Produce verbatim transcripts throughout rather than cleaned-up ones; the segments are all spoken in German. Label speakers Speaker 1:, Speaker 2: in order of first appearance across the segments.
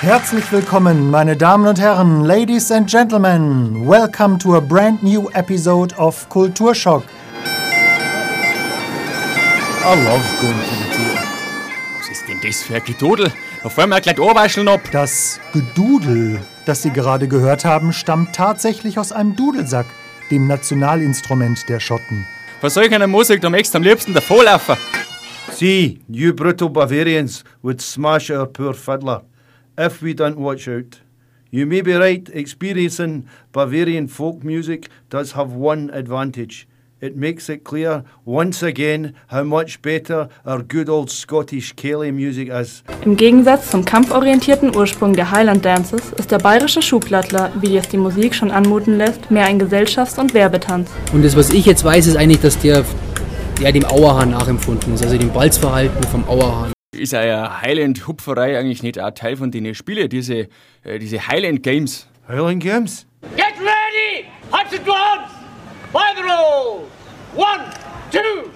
Speaker 1: Herzlich willkommen, meine Damen und Herren, Ladies and Gentlemen. Welcome to a brand new episode of Kulturschock.
Speaker 2: I love going to the theater.
Speaker 3: Was ist denn das für ein Gedudel? Da fallen wir gleich Ohrwascheln ab.
Speaker 1: Das Gedudel, das Sie gerade gehört haben, stammt tatsächlich aus einem Dudelsack, dem Nationalinstrument der Schotten.
Speaker 3: Von solch einer Musik, da möchtest du am liebsten davonlaufen.
Speaker 2: See, you brutal Bavarians would smash our poor fiddler if we don't watch out. You may be right, experiencing Bavarian folk music does have one advantage. It makes it clear once again how much better our good old Scottish Ceilidh music is.
Speaker 4: Im Gegensatz zum kampforientierten Ursprung der Highland Dances ist der bayerische Schuhplattler, wie es die Musik schon anmuten lässt, mehr ein Gesellschafts- und Werbetanz.
Speaker 5: Und das, was ich jetzt weiß, ist eigentlich, dass der ja, dem Auerhahn nachempfunden ist, also dem Balzverhalten vom Auerhahn.
Speaker 3: Ist eine Highland-Hupferei eigentlich nicht auch Teil von den Spielen, diese, äh, diese Highland Games?
Speaker 2: Highland Games?
Speaker 6: Get ready! Hearts and drums! By the roll! One, two!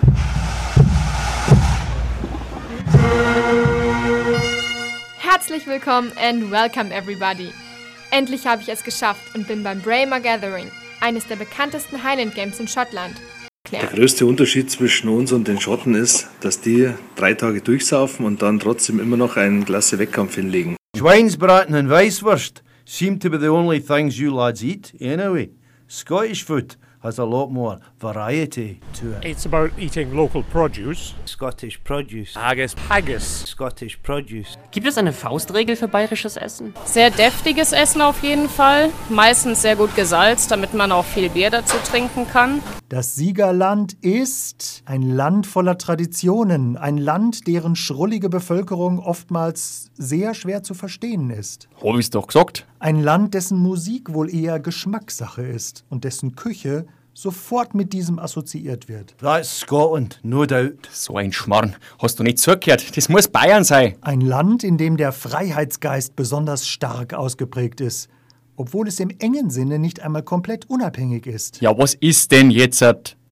Speaker 7: Herzlich willkommen and welcome everybody. Endlich habe ich es geschafft und bin beim Braemar Gathering, eines der bekanntesten Highland Games in Schottland.
Speaker 8: Der größte Unterschied zwischen uns und den Schotten ist, dass die drei Tage durchsaufen und dann trotzdem immer noch einen klasse Wettkampf hinlegen.
Speaker 2: Schweinsbraten and Weisswurst seem to be the only things you lads eat, anyway. Scottish food has a lot more variety to it.
Speaker 9: It's about eating local produce.
Speaker 10: Scottish produce.
Speaker 9: Haggis. Haggis.
Speaker 10: Scottish produce.
Speaker 11: Gibt es eine Faustregel für bayerisches Essen?
Speaker 12: Sehr deftiges Essen auf jeden Fall. Meistens sehr gut gesalzt, damit man auch viel Bier dazu trinken kann.
Speaker 1: Das Siegerland ist ein Land voller Traditionen, ein Land, deren schrullige Bevölkerung oftmals sehr schwer zu verstehen ist.
Speaker 3: Hab ich's doch gesagt.
Speaker 1: Ein Land, dessen Musik wohl eher Geschmackssache ist und dessen Küche sofort mit diesem assoziiert wird.
Speaker 2: That's Scotland, no doubt.
Speaker 3: So ein Schmarrn. Hast du nicht zugehört? Das muss Bayern sein.
Speaker 1: Ein Land, in dem der Freiheitsgeist besonders stark ausgeprägt ist, obwohl es im engen Sinne nicht einmal komplett unabhängig ist.
Speaker 3: Ja, was ist denn jetzt?